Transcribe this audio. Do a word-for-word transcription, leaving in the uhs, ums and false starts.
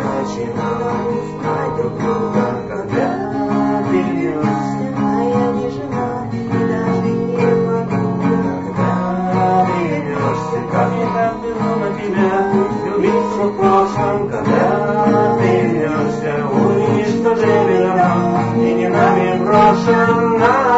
начинаем узнать друг друга, когда ты вернешься. А я не жена и даже не подруга. Когда ты вернешься, как мне так безумно тебя любить в прошлом. Когда ты вернешься, уничтожи виноват и не нами брошен.